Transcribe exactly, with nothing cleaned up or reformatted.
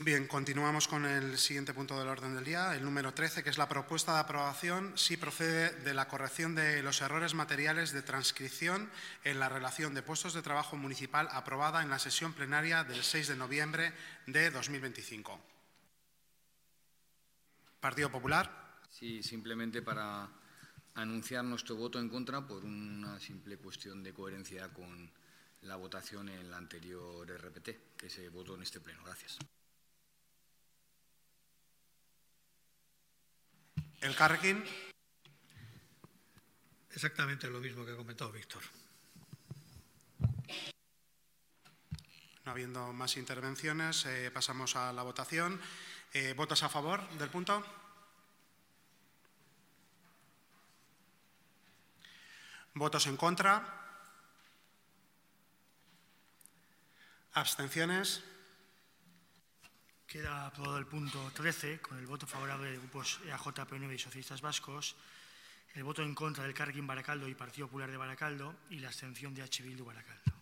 Bien, continuamos con el siguiente punto del orden del día, el número trece, que es la propuesta de aprobación si procede de la corrección de los errores materiales de transcripción en la relación de puestos de trabajo municipal aprobada en la sesión plenaria del seis de noviembre de dos mil veinticinco. Partido Popular. Sí, simplemente para anunciar nuestro voto en contra por una simple cuestión de coherencia con la votación en la anterior R P T, que se votó en este pleno. Gracias. Elkarrekin. Exactamente lo mismo que ha comentado Víctor. No habiendo más intervenciones, eh, pasamos a la votación. Eh, ¿Votos a favor del punto? ¿Votos en contra? ¿Abstenciones? Queda aprobado el punto trece con el voto favorable de grupos E A J, P N V y Socialistas Vascos, el voto en contra del Elkarrekin Baracaldo y Partido Popular de Baracaldo y la abstención de H. Bildu Baracaldo.